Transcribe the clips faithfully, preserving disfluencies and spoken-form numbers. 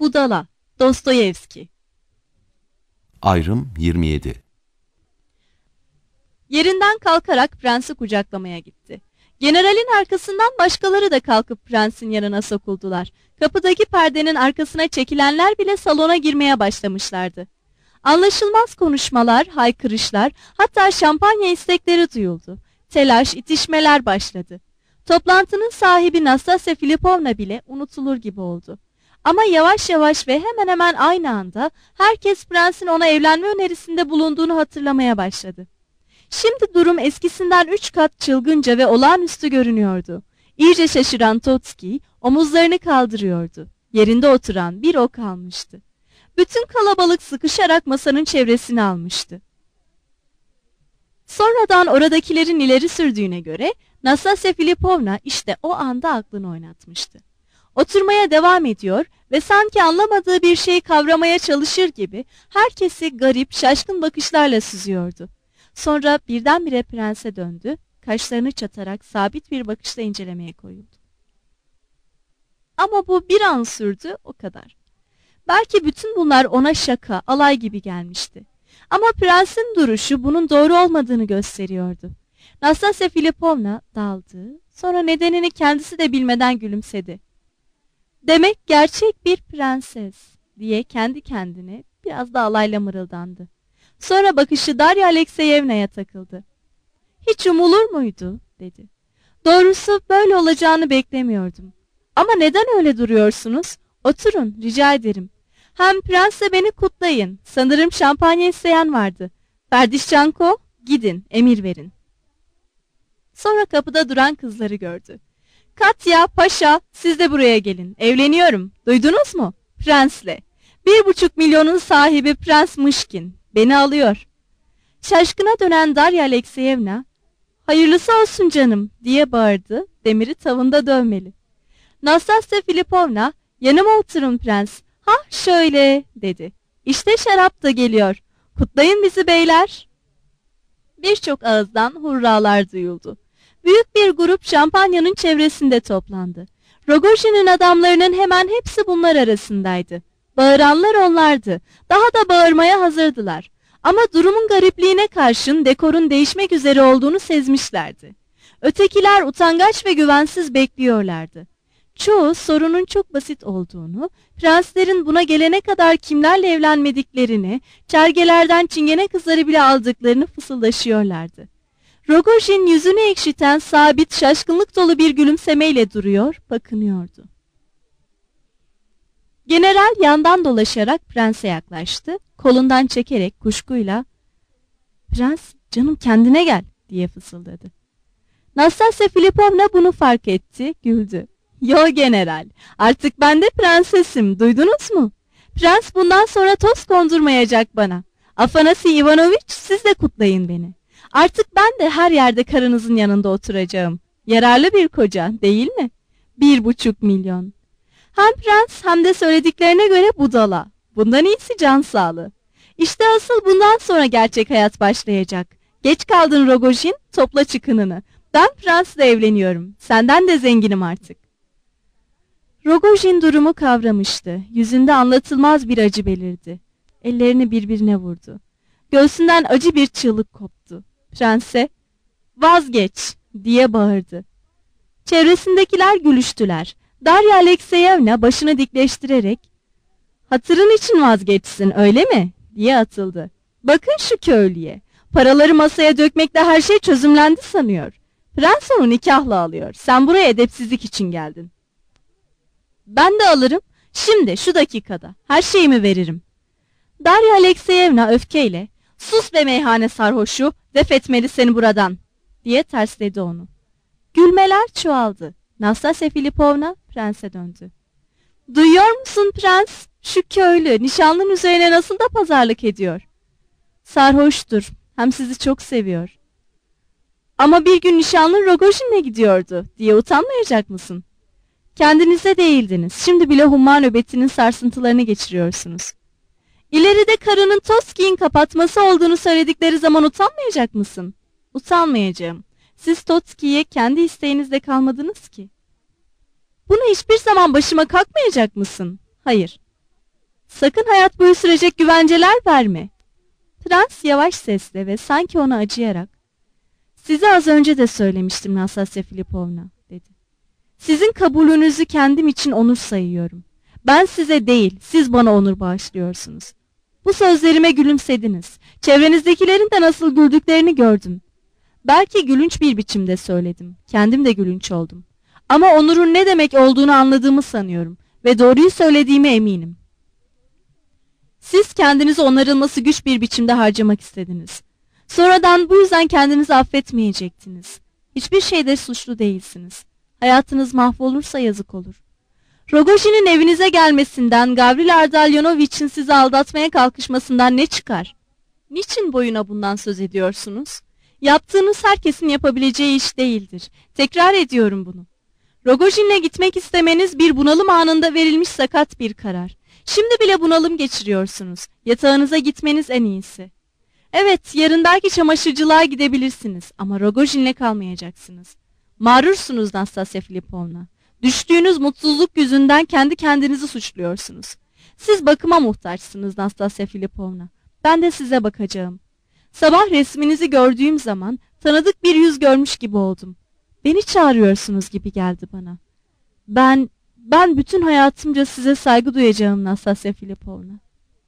Budala, Dostoyevski. Ayrım yirmi yedi. Yerinden kalkarak prensi kucaklamaya gitti. Generalin arkasından başkaları da kalkıp prensin yanına sokuldular. Kapıdaki perdenin arkasına çekilenler bile salona girmeye başlamışlardı. Anlaşılmaz konuşmalar, haykırışlar, hatta şampanya istekleri duyuldu. Telaş, itişmeler başladı. Toplantının sahibi Nastasya Filipovna bile unutulur gibi oldu. Ama yavaş yavaş ve hemen hemen aynı anda herkes prensin ona evlenme önerisinde bulunduğunu hatırlamaya başladı. Şimdi durum eskisinden üç kat çılgınca ve olağanüstü görünüyordu. İyice şaşıran Totski omuzlarını kaldırıyordu. Yerinde oturan bir o kalmıştı. Bütün kalabalık sıkışarak masanın çevresini almıştı. Sonradan oradakilerin ileri sürdüğüne göre Nastasya Filipovna işte o anda aklını oynatmıştı. Oturmaya devam ediyor ve sanki anlamadığı bir şeyi kavramaya çalışır gibi herkesi garip, şaşkın bakışlarla süzüyordu. Sonra birdenbire prense döndü, kaşlarını çatarak sabit bir bakışla incelemeye koyuldu. Ama bu bir an sürdü, o kadar. Belki bütün bunlar ona şaka, alay gibi gelmişti. Ama prensin duruşu bunun doğru olmadığını gösteriyordu. Nastasya Filipovna daldı, sonra nedenini kendisi de bilmeden gülümsedi. Demek gerçek bir prenses diye kendi kendine biraz da alayla mırıldandı. Sonra bakışı Darya Alekseyevna'ya takıldı. Hiç umulur muydu dedi. Doğrusu böyle olacağını beklemiyordum. Ama neden öyle duruyorsunuz? Oturun rica ederim. Hem prensle beni kutlayın. Sanırım şampanya isteyen vardı. Ferdişçenko gidin emir verin. Sonra kapıda duran kızları gördü. Katya, Paşa siz de buraya gelin. Evleniyorum. Duydunuz mu? Prensle. Bir buçuk milyonun sahibi Prens Mışkin. Beni alıyor. Şaşkına dönen Darya Alekseyevna, hayırlısı olsun canım diye bağırdı. Demiri tavında dövmeli. Nastasya Filipovna, yanıma oturun prens. Ha şöyle dedi. İşte şarap da geliyor. Kutlayın bizi beyler. Birçok ağızdan hurralar duyuldu. Büyük bir grup şampanyanın çevresinde toplandı. Rogojin'in adamlarının hemen hepsi bunlar arasındaydı. Bağıranlar onlardı. Daha da bağırmaya hazırdılar. Ama durumun garipliğine karşın dekorun değişmek üzere olduğunu sezmişlerdi. Ötekiler utangaç ve güvensiz bekliyorlardı. Çoğu sorunun çok basit olduğunu, prenslerin buna gelene kadar kimlerle evlenmediklerini, çergelerden çingene kızları bile aldıklarını fısıldaşıyorlardı. Rogojin yüzünü ekşiten sabit, şaşkınlık dolu bir gülümsemeyle duruyor, bakınıyordu. General yandan dolaşarak prense yaklaştı, kolundan çekerek kuşkuyla "Prens, canım kendine gel," diye fısıldadı. Nastasya Filipovna bunu fark etti, güldü. "Yo general, artık ben de prensesim, duydunuz mu? Prens bundan sonra toz kondurmayacak bana. Afanasi Ivanoviç, siz de kutlayın beni. Artık ben de her yerde karınızın yanında oturacağım. Yararlı bir koca, değil mi? Bir buçuk milyon. Hem prens hem de söylediklerine göre budala. Bundan iyisi can sağlığı. İşte asıl bundan sonra gerçek hayat başlayacak. Geç kaldın Rogojin, topla çıkınını. Ben prensle evleniyorum. Senden de zenginim artık." Rogojin durumu kavramıştı. Yüzünde anlatılmaz bir acı belirdi. Ellerini birbirine vurdu. Göğsünden acı bir çığlık koptu. Prense "Vazgeç," diye bağırdı. Çevresindekiler gülüştüler. Darya Alekseyevna başını dikleştirerek "Hatırın için vazgeçsin, öyle mi?" diye atıldı. "Bakın şu köylüye. Paraları masaya dökmekle her şey çözümlendi sanıyor. Prens onu nikahla alıyor. Sen buraya edepsizlik için geldin." "Ben de alırım. Şimdi şu dakikada. Her şeyimi veririm." Darya Alekseyevna öfkeyle "Sus be meyhane sarhoşu, def etmeli seni buradan," diye tersledi onu. Gülmeler çoğaldı. Nastasya Filipovna prense döndü. "Duyuyor musun prens? Şu köylü nişanlının üzerine nasıl da pazarlık ediyor. Sarhoştur, hem sizi çok seviyor. Ama bir gün nişanlın Rogojin'le gidiyordu diye utanmayacak mısın? Kendinize değildiniz, şimdi bile humma nöbetinin sarsıntılarını geçiriyorsunuz. İleride karının Toski'nin kapatması olduğunu söyledikleri zaman utanmayacak mısın? Utanmayacağım. Siz Totski'ye kendi isteğinizle kalmadınız ki. Bunu hiçbir zaman başıma kalkmayacak mısın? Hayır. Sakın hayat boyu sürecek güvenceler verme. Prens yavaş sesle ve sanki ona acıyarak, size az önce de söylemiştim Nastasya Filipovna, dedi. Sizin kabulünüzü kendim için onur sayıyorum. Ben size değil, siz bana onur bağışlıyorsunuz. Bu sözlerime gülümsediniz. Çevrenizdekilerin de nasıl güldüklerini gördüm. Belki gülünç bir biçimde söyledim. Kendim de gülünç oldum. Ama onurun ne demek olduğunu anladığımı sanıyorum ve doğruyu söylediğime eminim. Siz kendinizi onarılması güç bir biçimde harcamak istediniz. Sonradan bu yüzden kendinizi affetmeyecektiniz. Hiçbir şeyde suçlu değilsiniz. Hayatınız mahvolursa yazık olur. Rogojin'in evinize gelmesinden, Gavril Ardalyonoviç'in sizi aldatmaya kalkışmasından ne çıkar? Niçin boyuna bundan söz ediyorsunuz? Yaptığınız herkesin yapabileceği iş değildir. Tekrar ediyorum bunu. Rogojin'le gitmek istemeniz bir bunalım anında verilmiş sakat bir karar. Şimdi bile bunalım geçiriyorsunuz. Yatağınıza gitmeniz en iyisi. Evet, yarın belki çamaşırcılığa gidebilirsiniz ama Rogojin'le kalmayacaksınız. Mağrursunuz Nastasya Filipovna. Düştüğünüz mutsuzluk yüzünden kendi kendinizi suçluyorsunuz. Siz bakıma muhtaçsınız Nastasya Filipovna. Ben de size bakacağım. Sabah resminizi gördüğüm zaman tanıdık bir yüz görmüş gibi oldum. Beni çağırıyorsunuz gibi geldi bana. Ben, ben bütün hayatımca size saygı duyacağım Nastasya Filipovna.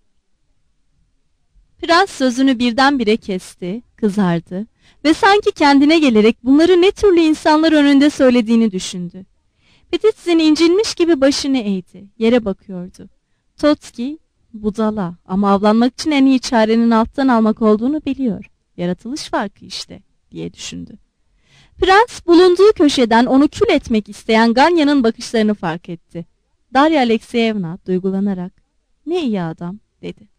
Prens sözünü birdenbire kesti, kızardı ve sanki kendine gelerek bunları ne türlü insanlar önünde söylediğini düşündü. Petitsin incinmiş gibi başını eğdi, yere bakıyordu. Totski, budala ama avlanmak için en iyi çarenin alttan almak olduğunu biliyor. Yaratılış farkı işte, diye düşündü. Prens bulunduğu köşeden onu kül etmek isteyen Ganya'nın bakışlarını fark etti. Darya Alekseyevna duygulanarak, ne iyi adam, dedi.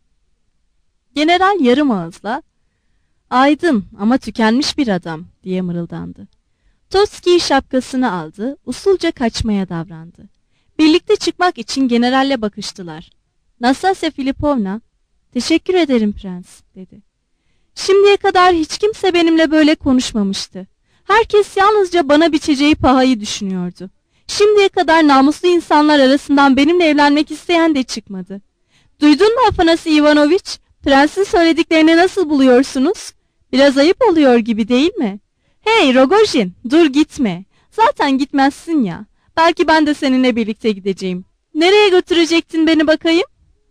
General yarım ağızla, aydın ama tükenmiş bir adam, diye mırıldandı. Totski şapkasını aldı, usulca kaçmaya davrandı. Birlikte çıkmak için generalle bakıştılar. Nastasya Filipovna, teşekkür ederim prens, dedi. Şimdiye kadar hiç kimse benimle böyle konuşmamıştı. Herkes yalnızca bana biçeceği pahayı düşünüyordu. Şimdiye kadar namuslu insanlar arasından benimle evlenmek isteyen de çıkmadı. Duydun mu Afanasy Ivanoviç? Prensin söylediklerini nasıl buluyorsunuz? Biraz ayıp oluyor gibi değil mi? Hey Rogojin, dur gitme. Zaten gitmezsin ya. Belki ben de seninle birlikte gideceğim. Nereye götürecektin beni bakayım?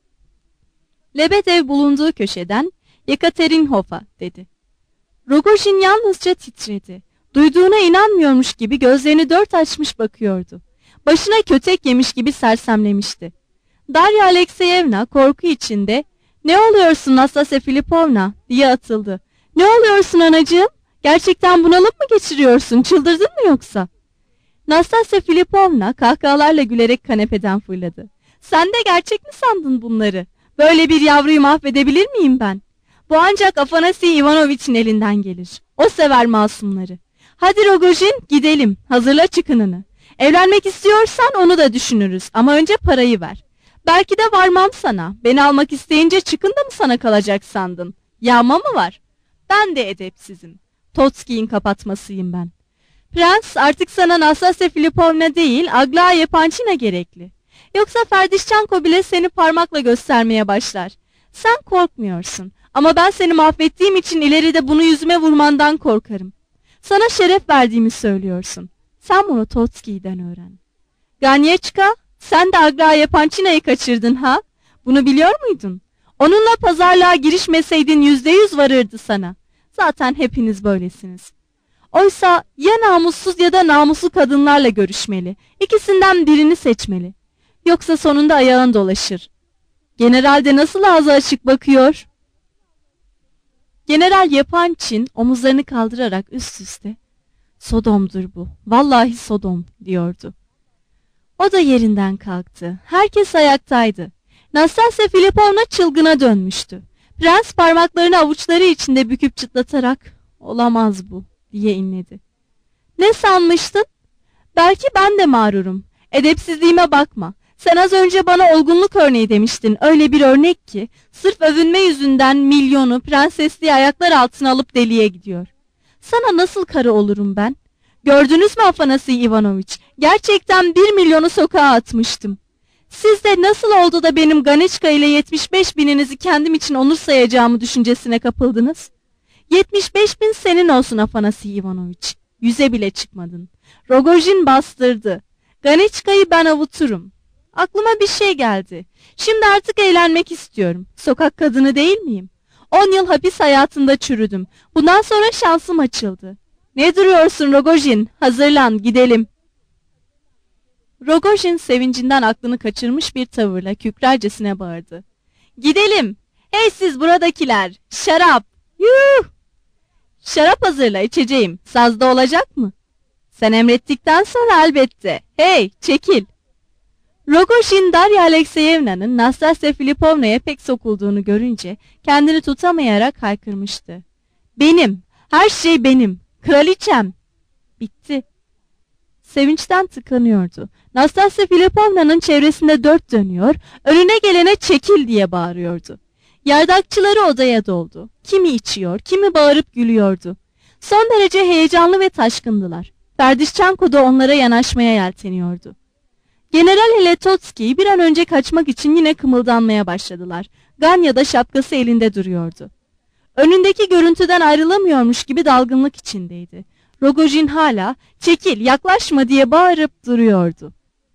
Lebedev bulunduğu köşeden Yekaterinhof'a, dedi. Rogojin yalnızca titredi. Duyduğuna inanmıyormuş gibi gözlerini dört açmış bakıyordu. Başına kötek yemiş gibi sersemlemişti. Darya Alekseyevna korku içinde, ne oluyorsun Nastasya Filipovna, diye atıldı. Ne oluyorsun anacığım? Gerçekten bunalım mı geçiriyorsun? Çıldırdın mı yoksa? Nastasya Filipovna kahkahalarla gülerek kanepeden fırladı. Sen de gerçek mi sandın bunları? Böyle bir yavruyu mahvedebilir miyim ben? Bu ancak Afanasy Ivanoviç'in elinden gelir. O sever masumları. Hadi Rogojin gidelim. Hazırla çıkınını. Evlenmek istiyorsan onu da düşünürüz ama önce parayı ver. Belki de varmam sana. Beni almak isteyince çıkın da mı sana kalacak sandın? Yağma mı var? Ben de edepsizim. Totski'nin kapatmasıyım ben. Prens artık sana Nastasya Filipovna değil Aglaya Panchina gerekli. Yoksa Ferdişçenko bile seni parmakla göstermeye başlar. Sen korkmuyorsun ama ben seni mahvettiğim için ileride bunu yüzüme vurmandan korkarım. Sana şeref verdiğimi söylüyorsun. Sen bunu Totski'den öğren. Ganyeçka, sen de Aglaya Panchina'yı kaçırdın ha? Bunu biliyor muydun? Onunla pazarlığa girişmeseydin yüzde yüz varırdı sana. Zaten hepiniz böylesiniz. Oysa ya namussuz ya da namuslu kadınlarla görüşmeli. İkisinden birini seçmeli. Yoksa sonunda ayağın dolaşır. General de nasıl ağzı açık bakıyor? General Yepançin omuzlarını kaldırarak üst üste, Sodom'dur bu, vallahi Sodom, diyordu. O da yerinden kalktı. Herkes ayaktaydı. Nastasya Filipovna çılgına dönmüştü. Prens parmaklarını avuçları içinde büküp çıtlatarak, olamaz bu, diye inledi. Ne sanmıştın? Belki ben de mağrurum. Edepsizliğime bakma. Sen az önce bana olgunluk örneği demiştin. Öyle bir örnek ki sırf övünme yüzünden milyonu prensesliği ayaklar altına alıp deliye gidiyor. Sana nasıl karı olurum ben? Gördünüz mü Afanasy Ivanoviç? Gerçekten bir milyonu sokağa atmıştım. Siz de nasıl oldu da benim Ganiçka ile yetmiş beş bininizi kendim için onur sayacağımı düşüncesine kapıldınız? yetmiş beş bin senin olsun Afanasi Ivanoviç. Yüze bile çıkmadın. Rogojin bastırdı. Ganiçka'yı ben avuturum. Aklıma bir şey geldi. Şimdi artık eğlenmek istiyorum. Sokak kadını değil miyim? On yıl hapis hayatında çürüdüm. Bundan sonra şansım açıldı. Ne duruyorsun Rogojin? Hazırlan, gidelim. Rogojin sevincinden aklını kaçırmış bir tavırla kükrercesine bağırdı. Gidelim. Hey siz buradakiler. Şarap. Yuh! Şarap hazırla, içeceğim. Sazda olacak mı? Sen emrettikten sonra elbette. Hey, çekil. Rogojin, Darya Alekseyevna'nın Nastasya Filipovna'ya pek sokulduğunu görünce kendini tutamayarak haykırmıştı. Benim, her şey benim, kraliçem. Bitti. Sevinçten tıkanıyordu. Nastasya Filipovna'nın çevresinde dört dönüyor, önüne gelene çekil diye bağırıyordu. Yardakçıları odaya doldu. Kimi içiyor, kimi bağırıp gülüyordu. Son derece heyecanlı ve taşkındılar. Ferdişçenko da onlara yanaşmaya yelteniyordu. General Heletotski bir an önce kaçmak için yine kımıldanmaya başladılar. Ganya da şapkası elinde duruyordu. Önündeki görüntüden ayrılamıyormuş gibi dalgınlık içindeydi. Rogojin hala çekil, yaklaşma diye bağırıp duruyordu.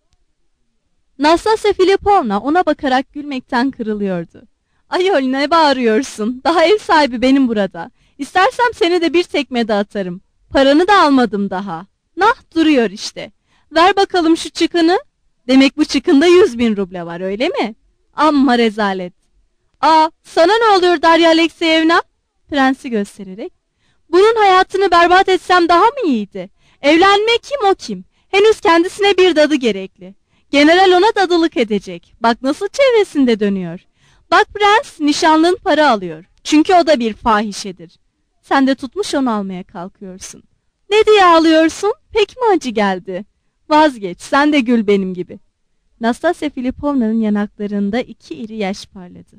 Nastasya Filipovna ona bakarak gülmekten kırılıyordu. Ayol, ne bağırıyorsun? Daha ev sahibi benim burada. İstersem seni de bir tekme de atarım. Paranı da almadım daha. Nah, duruyor işte. Ver bakalım şu çıkını. Demek bu çıkında yüz bin ruble var, öyle mi? Amma rezalet. Aa, sana ne oluyor Darya Alekseyevna? Prensi göstererek. Bunun hayatını berbat etsem daha mı iyiydi? Evlenme kim, o kim? Henüz kendisine bir dadı gerekli. General ona dadılık edecek. Bak nasıl çevresinde dönüyor. Bak prens, nişanlın para alıyor. Çünkü o da bir fahişedir. Sen de tutmuş onu almaya kalkıyorsun. Ne diye ağlıyorsun? Pek mi acı geldi? Vazgeç, sen de gül benim gibi. Nastasya Filipovna'nın yanaklarında iki iri yaş parladı.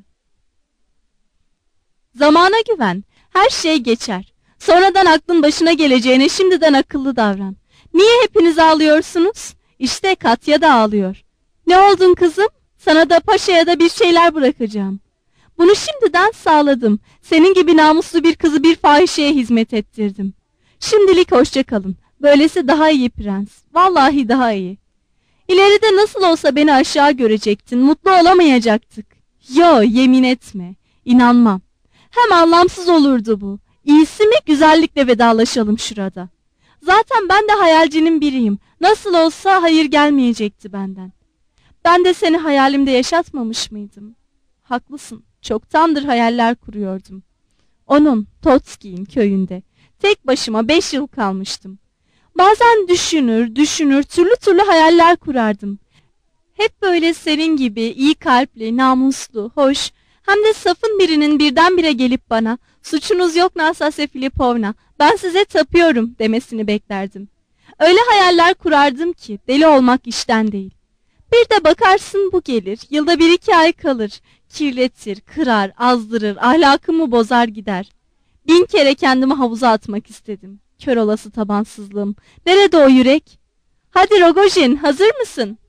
Zamana güven, her şey geçer. Sonradan aklın başına geleceğine şimdiden akıllı davran. Niye hepiniz ağlıyorsunuz? İşte Katya da ağlıyor. Ne oldun kızım? Sana da paşaya da bir şeyler bırakacağım. Bunu şimdiden sağladım. Senin gibi namuslu bir kızı bir fahişeye hizmet ettirdim. Şimdilik hoşça kalın. Böylesi daha iyi prens. Vallahi daha iyi. İleride nasıl olsa beni aşağı görecektin. Mutlu olamayacaktık. Yo, yemin etme. İnanmam. Hem anlamsız olurdu bu. İyisi mi güzellikle vedalaşalım şurada. Zaten ben de hayalcinin biriyim. Nasıl olsa hayır gelmeyecekti benden. Ben de seni hayalimde yaşatmamış mıydım? Haklısın. Çoktandır hayaller kuruyordum. Onun, Totski'nin köyünde. Tek başıma beş yıl kalmıştım. Bazen düşünür, düşünür, türlü türlü hayaller kurardım. Hep böyle senin gibi iyi kalpli, namuslu, hoş, hem de safın birinin birdenbire gelip bana, suçunuz yok Nastasya Filipovna, ben size tapıyorum demesini beklerdim. Öyle hayaller kurardım ki deli olmak işten değil. Bir de bakarsın bu gelir, yılda bir iki ay kalır, kirletir, kırar, azdırır, ahlakımı bozar gider. Bin kere kendimi havuza atmak istedim. Kör olası tabansızlığım. Nerede o yürek? Hadi Rogojin, hazır mısın?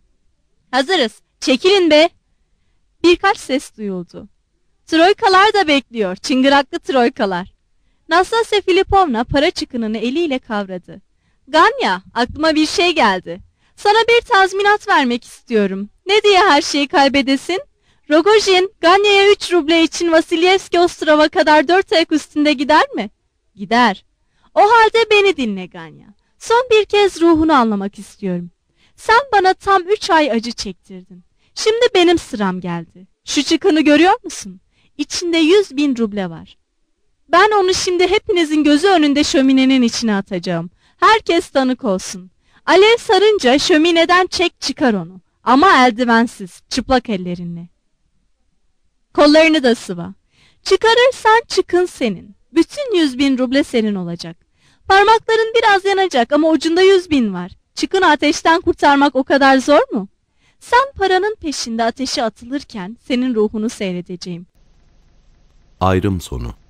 Hazırız. Çekilin be. Birkaç ses duyuldu. Troykalar da bekliyor. Çıngıraklı troykalar. Nastasya Filipovna para çıkınını eliyle kavradı. Ganya, aklıma bir şey geldi. Sana bir tazminat vermek istiyorum. Ne diye her şeyi kaybedesin? Rogojin, Ganya'ya üç ruble için Vasilyevski Ostrov'a kadar dört ayak üstünde gider mi? Gider. O halde beni dinle Ganya. Son bir kez ruhunu anlamak istiyorum. Sen bana tam üç ay acı çektirdin. Şimdi benim sıram geldi. Şu çıkını görüyor musun? İçinde yüz bin ruble var. Ben onu şimdi hepinizin gözü önünde şöminenin içine atacağım. Herkes tanık olsun. Alev sarınca şömineden çek çıkar onu. Ama eldivensiz, çıplak ellerinle. Kollarını da sıva. Çıkarırsan çıkın senin. Bütün yüz bin ruble senin olacak. Parmakların biraz yanacak ama ucunda yüz bin var. Çıkını ateşten kurtarmak o kadar zor mu? Sen paranın peşinde ateşe atılırken senin ruhunu seyredeceğim. Ayrım sonu.